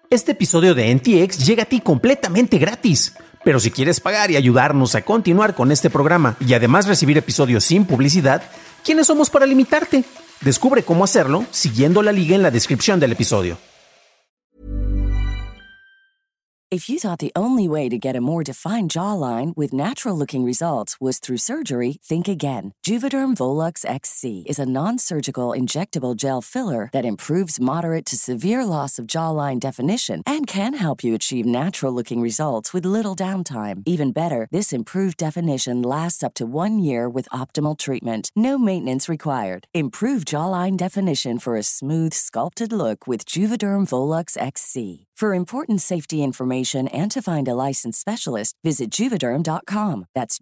Este episodio de NTX llega a ti completamente gratis. Pero si quieres pagar y ayudarnos a continuar con este programa y además recibir episodios sin publicidad, ¿quiénes somos para limitarte? Descubre cómo hacerlo siguiendo la liga en la descripción del episodio. If you thought the only way to get a more defined jawline with natural-looking results was through surgery, think again. Juvederm Volux XC is a non-surgical injectable gel filler that improves moderate to severe loss of jawline definition and can help you achieve natural-looking results with little downtime. Even better, this improved definition lasts up to 1 year with optimal treatment. No maintenance required. Improve jawline definition for a smooth, sculpted look with Juvederm Volux XC. For important safety information and to find a licensed specialist, visit Juvederm.com. That's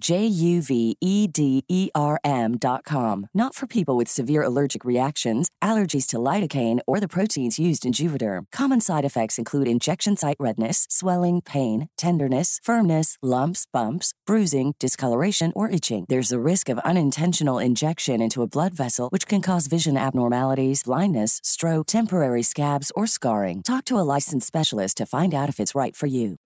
Juvederm.com. Not for people with severe allergic reactions, allergies to lidocaine, or the proteins used in Juvederm. Common side effects include injection site redness, swelling, pain, tenderness, firmness, lumps, bumps, bruising, discoloration, or itching. There's a risk of unintentional injection into a blood vessel, which can cause vision abnormalities, blindness, stroke, temporary scabs, or scarring. Talk to a licensed specialist to find out if it's right for you.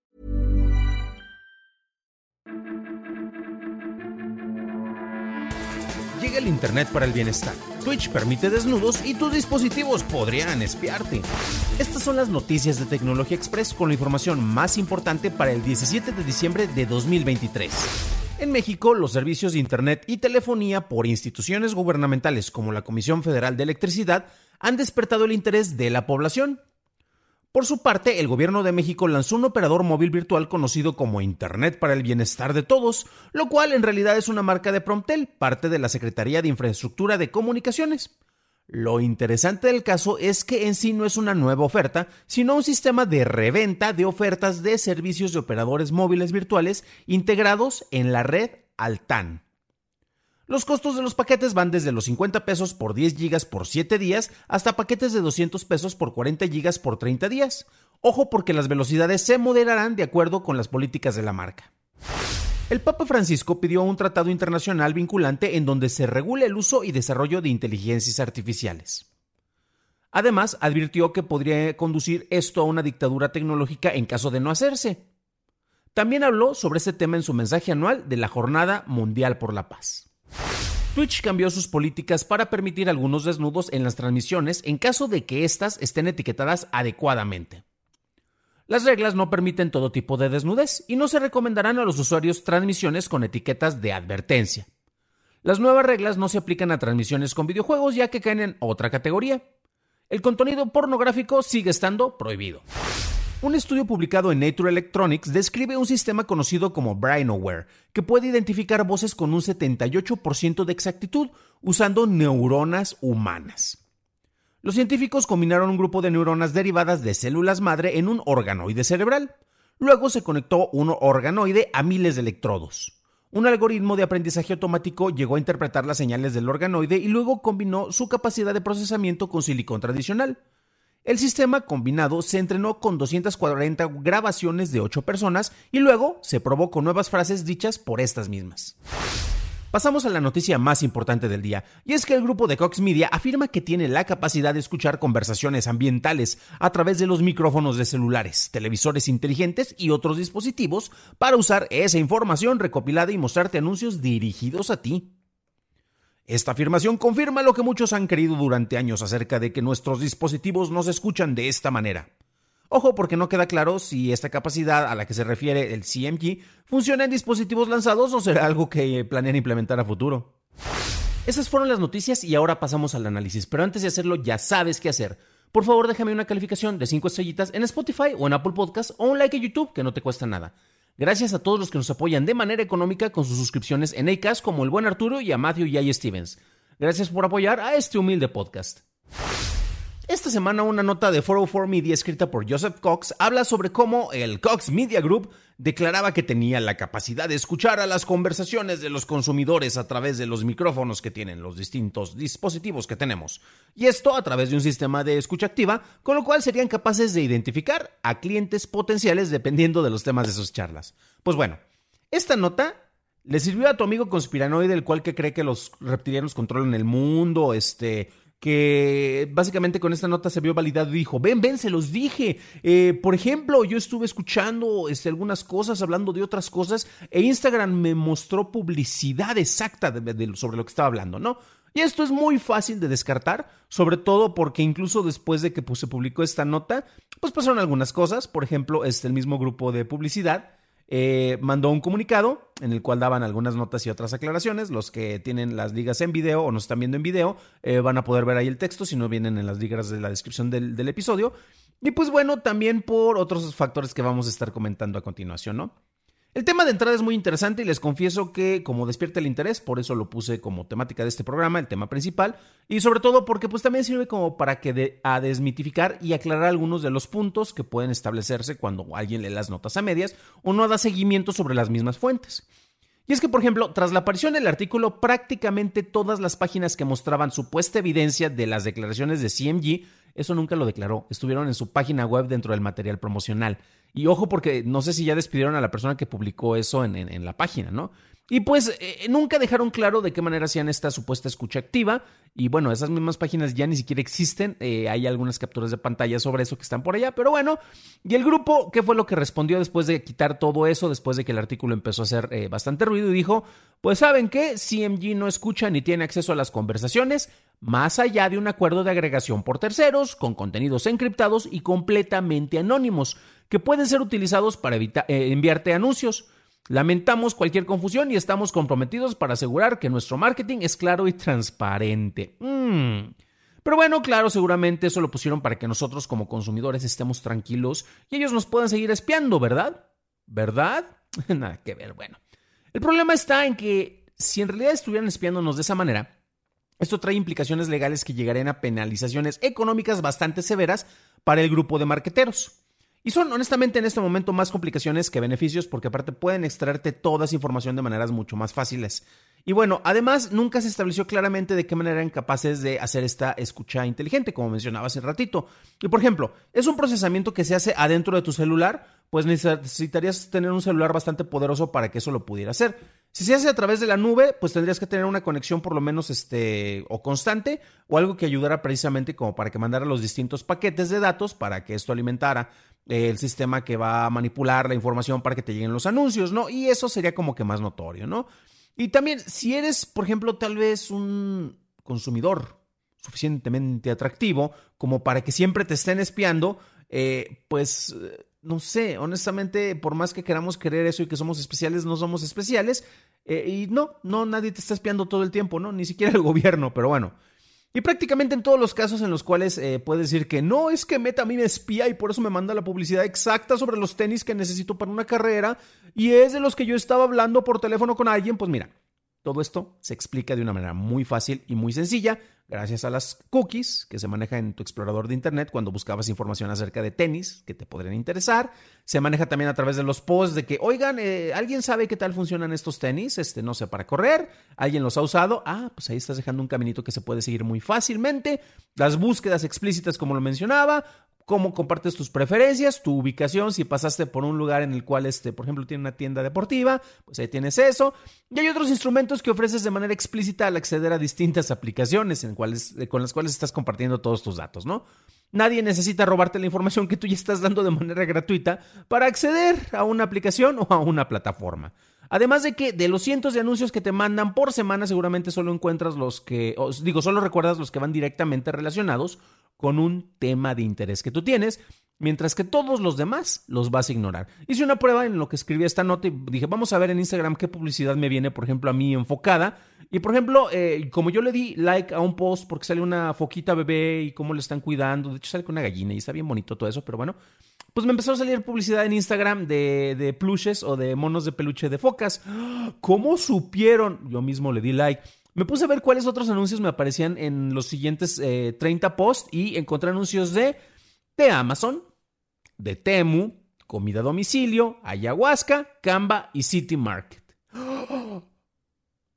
Llega el internet para el bienestar. Twitch permite desnudos y tus dispositivos podrían espiarte. Estas son las noticias de Tecnología Express con la información más importante para el 17 de diciembre de 2023. En México, los servicios de internet y telefonía por instituciones gubernamentales como la Comisión Federal de Electricidad han despertado el interés de la población. Por su parte, el gobierno de México lanzó un operador móvil virtual conocido como Internet para el Bienestar de Todos, lo cual en realidad es una marca de Promptel, parte de la Secretaría de Infraestructura de Comunicaciones. Lo interesante del caso es que en sí no es una nueva oferta, sino un sistema de reventa de ofertas de servicios de operadores móviles virtuales integrados en la red Altán. Los costos de los paquetes van desde los 50 pesos por 10 gigas por 7 días hasta paquetes de 200 pesos por 40 gigas por 30 días. Ojo porque las velocidades se moderarán de acuerdo con las políticas de la marca. El Papa Francisco pidió un tratado internacional vinculante en donde se regule el uso y desarrollo de inteligencias artificiales. Además, advirtió que podría conducir esto a una dictadura tecnológica en caso de no hacerse. También habló sobre este tema en su mensaje anual de la Jornada Mundial por la Paz. Twitch cambió sus políticas para permitir algunos desnudos en las transmisiones en caso de que éstas estén etiquetadas adecuadamente. Las reglas no permiten todo tipo de desnudez y no se recomendarán a los usuarios transmisiones con etiquetas de advertencia. Las nuevas reglas no se aplican a transmisiones con videojuegos ya que caen en otra categoría. El contenido pornográfico sigue estando prohibido. Un estudio publicado en Nature Electronics describe un sistema conocido como BrainAware, que puede identificar voces con un 78% de exactitud usando neuronas humanas. Los científicos combinaron un grupo de neuronas derivadas de células madre en un organoide cerebral. Luego se conectó un organoide a miles de electrodos. Un algoritmo de aprendizaje automático llegó a interpretar las señales del organoide y luego combinó su capacidad de procesamiento con silicón tradicional. El sistema combinado se entrenó con 240 grabaciones de 8 personas y luego se probó con nuevas frases dichas por estas mismas. Pasamos a la noticia más importante del día, y es que el grupo de Cox Media afirma que tiene la capacidad de escuchar conversaciones ambientales a través de los micrófonos de celulares, televisores inteligentes y otros dispositivos para usar esa información recopilada y mostrarte anuncios dirigidos a ti. Esta afirmación confirma lo que muchos han creído durante años acerca de que nuestros dispositivos nos escuchan de esta manera. Ojo porque no queda claro si esta capacidad a la que se refiere el CMG funciona en dispositivos lanzados o será algo que planean implementar a futuro. Esas fueron las noticias y ahora pasamos al análisis, pero antes de hacerlo ya sabes qué hacer. Por favor déjame una calificación de 5 estrellitas en Spotify o en Apple Podcast o un like en YouTube que no te cuesta nada. Gracias a todos los que nos apoyan de manera económica con sus suscripciones en Acast, como el buen Arturo y a Matthew y a Stevens. Gracias por apoyar a este humilde podcast. Esta semana una nota de 404 Media escrita por Joseph Cox habla sobre cómo el Cox Media Group declaraba que tenía la capacidad de escuchar a las conversaciones de los consumidores a través de los micrófonos que tienen los distintos dispositivos que tenemos. Y esto a través de un sistema de escucha activa, con lo cual serían capaces de identificar a clientes potenciales dependiendo de los temas de sus charlas. Pues bueno, esta nota le sirvió a tu amigo conspiranoide, el cual que cree que los reptilianos controlan el mundo, que básicamente con esta nota se vio validado y dijo, ven, se los dije. Por ejemplo, yo estuve escuchando algunas cosas, hablando de otras cosas, e Instagram me mostró publicidad exacta sobre lo que estaba hablando, ¿no? Y esto es muy fácil de descartar, sobre todo porque incluso después de que se publicó esta nota, pues pasaron algunas cosas. Por ejemplo, el mismo grupo de publicidad mandó un comunicado en el cual daban algunas notas y otras aclaraciones. Los que tienen las ligas en video o nos están viendo en video van a poder ver ahí el texto, si no vienen en las ligas de la descripción del episodio. Y pues bueno, también por otros factores que vamos a estar comentando a continuación, ¿no? El tema de entrada es muy interesante y les confieso que como despierta el interés, por eso lo puse como temática de este programa, el tema principal, y sobre todo porque pues también sirve como para a desmitificar y aclarar algunos de los puntos que pueden establecerse cuando alguien lee las notas a medias o no da seguimiento sobre las mismas fuentes. Y es que, por ejemplo, tras la aparición del artículo, prácticamente todas las páginas que mostraban supuesta evidencia de las declaraciones de CMG, eso nunca lo declaró, estuvieron en su página web dentro del material promocional. Y ojo, porque no sé si ya despidieron a la persona que publicó eso en la página, ¿no? Y pues nunca dejaron claro de qué manera hacían esta supuesta escucha activa. Y bueno, esas mismas páginas ya ni siquiera existen. Hay algunas capturas de pantalla sobre eso que están por allá. Pero bueno, y el grupo, ¿qué fue lo que respondió después de quitar todo eso? Después de que el artículo empezó a hacer bastante ruido y dijo, pues ¿saben qué? CMG no escucha ni tiene acceso a las conversaciones más allá de un acuerdo de agregación por terceros, con contenidos encriptados y completamente anónimos, que pueden ser utilizados para enviarte anuncios. Lamentamos cualquier confusión y estamos comprometidos para asegurar que nuestro marketing es claro y transparente. Pero bueno, claro, seguramente eso lo pusieron para que nosotros como consumidores estemos tranquilos y ellos nos puedan seguir espiando, ¿verdad? ¿Verdad? Nada que ver, bueno. El problema está en que si en realidad estuvieran espiándonos de esa manera, esto trae implicaciones legales que llegarían a penalizaciones económicas bastante severas para el grupo de marqueteros. Y son, honestamente, en este momento más complicaciones que beneficios porque aparte pueden extraerte toda esa información de maneras mucho más fáciles. Y bueno, además, nunca se estableció claramente de qué manera eran capaces de hacer esta escucha inteligente, como mencionaba hace ratito. Y por ejemplo, ¿es un procesamiento que se hace adentro de tu celular? Pues necesitarías tener un celular bastante poderoso para que eso lo pudiera hacer. Si se hace a través de la nube, pues tendrías que tener una conexión por lo menos o constante o algo que ayudara precisamente como para que mandara los distintos paquetes de datos para que esto alimentara el sistema que va a manipular la información para que te lleguen los anuncios, ¿no? Y eso sería como que más notorio, ¿no? Y también, si eres, por ejemplo, tal vez un consumidor suficientemente atractivo como para que siempre te estén espiando, pues no sé, honestamente, por más que queramos creer eso y que somos especiales, no somos especiales. Y no, nadie te está espiando todo el tiempo, ¿no? Ni siquiera el gobierno, pero bueno. Y prácticamente en todos los casos en los cuales puedes decir que no, es que Meta a mí me espía y por eso me manda la publicidad exacta sobre los tenis que necesito para una carrera y es de los que yo estaba hablando por teléfono con alguien, pues mira, todo esto se explica de una manera muy fácil y muy sencilla gracias a las cookies que se manejan en tu explorador de internet cuando buscabas información acerca de tenis que te podrían interesar. Se maneja también a través de los posts de que, oigan, ¿alguien sabe qué tal funcionan estos tenis? No sé, para correr. ¿Alguien los ha usado? Ah, pues ahí estás dejando un caminito que se puede seguir muy fácilmente. Las búsquedas explícitas, como lo mencionaba. Cómo compartes tus preferencias, tu ubicación, si pasaste por un lugar en el cual, por ejemplo, tiene una tienda deportiva, pues ahí tienes eso. Y hay otros instrumentos que ofreces de manera explícita al acceder a distintas aplicaciones con las cuales estás compartiendo todos tus datos, ¿no? Nadie necesita robarte la información que tú ya estás dando de manera gratuita para acceder a una aplicación o a una plataforma. Además de que de los cientos de anuncios que te mandan por semana, seguramente solo encuentras solo recuerdas los que van directamente relacionados con un tema de interés que tú tienes, mientras que todos los demás los vas a ignorar. Hice una prueba en lo que escribí esta nota y dije, vamos a ver en Instagram qué publicidad me viene, por ejemplo, a mí enfocada. Y por ejemplo, como yo le di like a un post porque sale una foquita bebé y cómo le están cuidando, de hecho sale con una gallina y está bien bonito todo eso, pero bueno, pues me empezó a salir publicidad en Instagram de plushes o de monos de peluche de focas. ¿Cómo supieron? Yo mismo le di like. Me puse a ver cuáles otros anuncios me aparecían en los siguientes 30 posts y encontré anuncios de Amazon, de Temu, comida a domicilio, ayahuasca, Canva y City Market.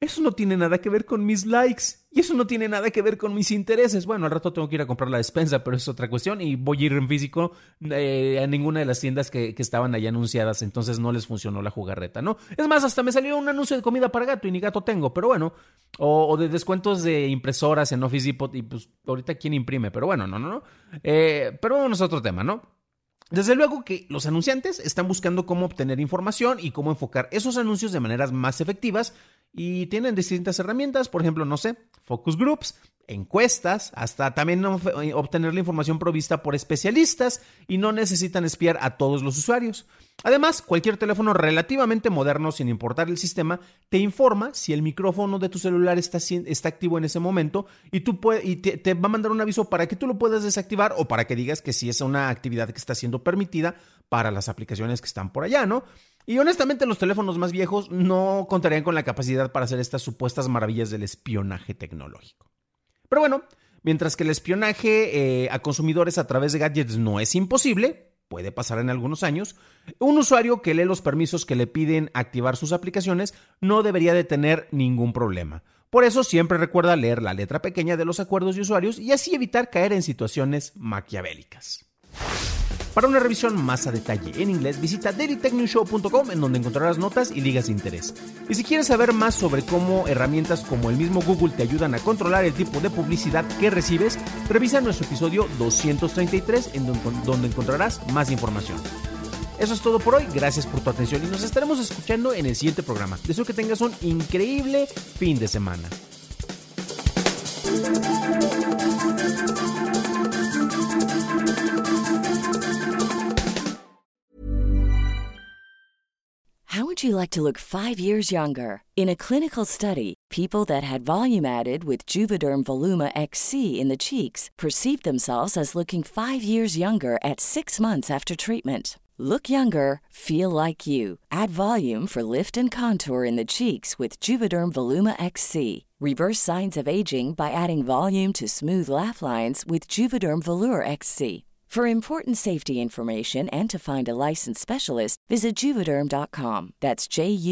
Eso no tiene nada que ver con mis likes y eso no tiene nada que ver con mis intereses. Bueno, al rato tengo que ir a comprar la despensa, pero es otra cuestión y voy a ir en físico a ninguna de las tiendas que estaban allá anunciadas, entonces no les funcionó la jugarreta, ¿no? Es más, hasta me salió un anuncio de comida para gato y ni gato tengo, pero bueno, o de descuentos de impresoras en Office Depot y pues ahorita quién imprime, pero bueno, no. Pero bueno, es otro tema, ¿no? Desde luego que los anunciantes están buscando cómo obtener información y cómo enfocar esos anuncios de maneras más efectivas y tienen distintas herramientas, por ejemplo, no sé, focus groups, encuestas, hasta también obtener la información provista por especialistas y no necesitan espiar a todos los usuarios. Además, cualquier teléfono relativamente moderno, sin importar el sistema, te informa si el micrófono de tu celular está activo en ese momento y te va a mandar un aviso para que tú lo puedas desactivar o para que digas que sí es una actividad que está siendo permitida para las aplicaciones que están por allá, ¿no? Y honestamente los teléfonos más viejos no contarían con la capacidad para hacer estas supuestas maravillas del espionaje tecnológico. Pero bueno, mientras que el espionaje a consumidores a través de gadgets no es imposible, puede pasar en algunos años, un usuario que lee los permisos que le piden activar sus aplicaciones no debería de tener ningún problema. Por eso siempre recuerda leer la letra pequeña de los acuerdos de usuarios y así evitar caer en situaciones maquiavélicas. Para una revisión más a detalle en inglés, visita dailytechnewshow.com, en donde encontrarás notas y ligas de interés. Y si quieres saber más sobre cómo herramientas como el mismo Google te ayudan a controlar el tipo de publicidad que recibes, revisa nuestro episodio 233, en donde encontrarás más información. Eso es todo por hoy, gracias por tu atención y nos estaremos escuchando en el siguiente programa. Deseo que tengas un increíble fin de semana. How would you like to look 5 years younger? In a clinical study, people that had volume added with Juvederm Voluma XC in the cheeks perceived themselves as looking 5 years younger at 6 months after treatment. Look younger, feel like you. Add volume for lift and contour in the cheeks with Juvederm Voluma XC. Reverse signs of aging by adding volume to smooth laugh lines with Juvederm Volure XC. For important safety information and to find a licensed specialist, visit Juvederm.com. That's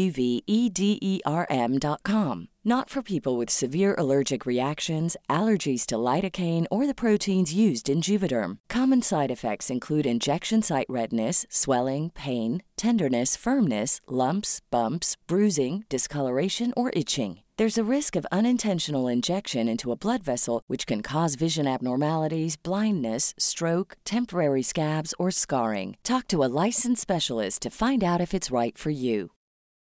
JUVEDERM.com. Not for people with severe allergic reactions, allergies to lidocaine, or the proteins used in Juvederm. Common side effects include injection site redness, swelling, pain, tenderness, firmness, lumps, bumps, bruising, discoloration, or itching. There's a risk of unintentional injection into a blood vessel, which can cause vision abnormalities, blindness, stroke, temporary scabs, or scarring. Talk to a licensed specialist to find out if it's right for you.